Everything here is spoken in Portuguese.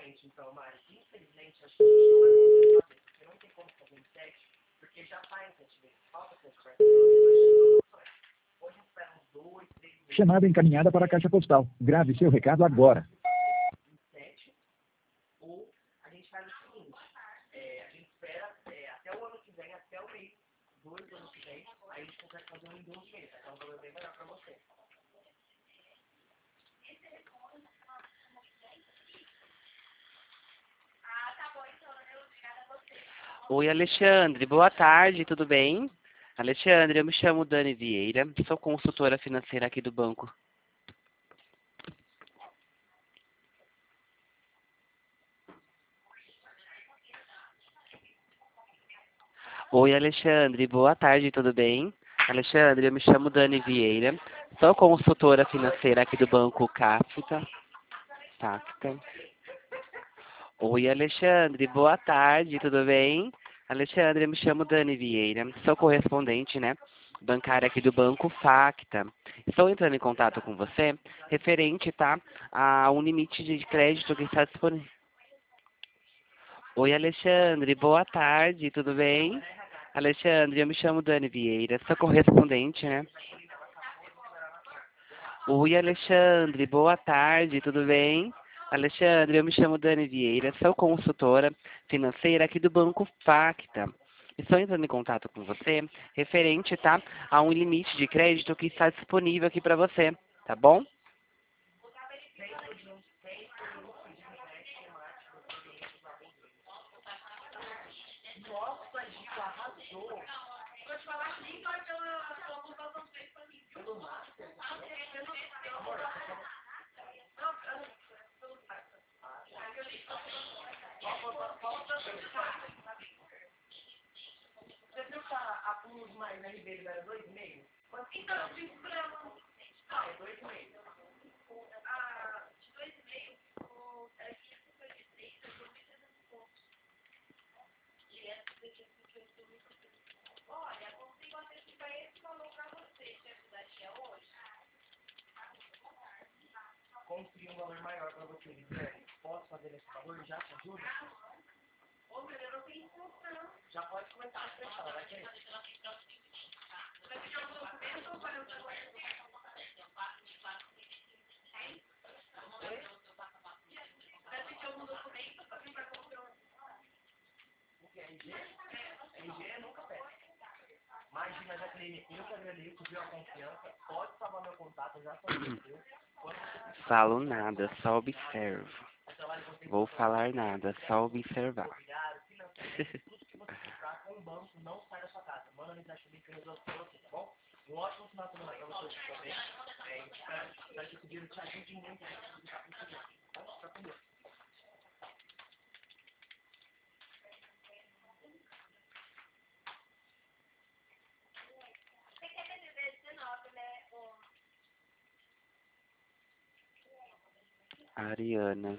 Chamada encaminhada para a caixa postal. Grave seu recado agora. Oi, Alexandre, boa tarde, tudo bem? Alexandre, eu me chamo Dani Vieira, sou consultora financeira aqui do banco. Oi, Alexandre, boa tarde, tudo bem? Alexandre, eu me chamo Dani Vieira, sou consultora financeira aqui do banco Capita. Tacta. Oi, Alexandre, boa tarde, tudo bem? Alexandre, eu me chamo Dani Vieira, sou correspondente, né, bancária aqui do Banco Facta. Estou entrando em contato com você, referente, tá, a um limite de crédito que está disponível. Oi, Alexandre, boa tarde, tudo bem? Alexandre, eu me chamo Dani Vieira, sou correspondente, né? Oi, Alexandre, boa tarde, tudo bem? Alexandre, eu me chamo Dani Vieira, sou consultora financeira aqui do Banco Facta. Estou entrando em contato com você, referente, tá, a um limite de crédito que está disponível aqui para você, tá bom? Falo nada, só observo. Vou falar nada, só observar. Ariana.